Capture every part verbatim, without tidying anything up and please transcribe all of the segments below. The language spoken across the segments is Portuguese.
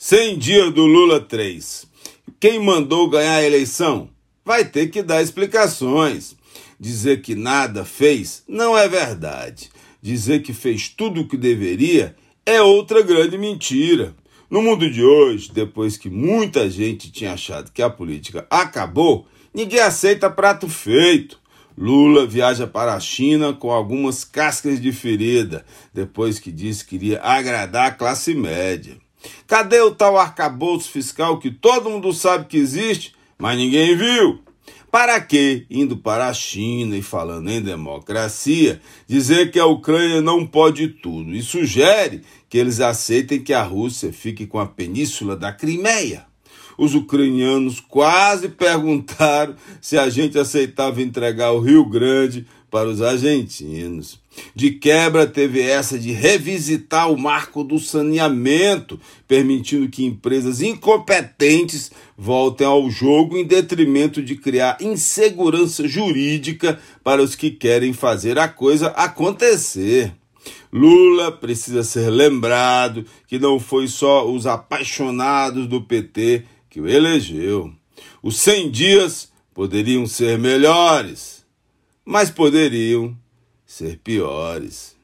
cem dias do Lula três. Quem mandou ganhar a eleição? Vai ter que dar explicações. Dizer que nada fez não é verdade. Dizer que fez tudo o que deveria é outra grande mentira. No mundo de hoje, depois que muita gente tinha achado que a política acabou, ninguém aceita prato feito. Lula viaja para a China com algumas cascas de ferida, depois que disse que iria agradar a classe média. Cadê o tal arcabouço fiscal que todo mundo sabe que existe, mas ninguém viu? Para que, indo para a China e falando em democracia, dizer que a Ucrânia não pode tudo e sugere que eles aceitem que a Rússia fique com a península da Crimeia? Os ucranianos quase perguntaram se a gente aceitava entregar o Rio Grande para os argentinos. De quebra, teve essa de revisitar o marco do saneamento, permitindo que empresas incompetentes voltem ao jogo em detrimento de criar insegurança jurídica para os que querem fazer a coisa acontecer. Lula precisa ser lembrado que não foi só os apaixonados do P T que o elegeu. Os cem dias poderiam ser melhores, mas poderiam ser piores.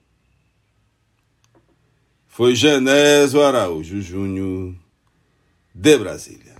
Foi Genésio Araújo Júnior, de Brasília.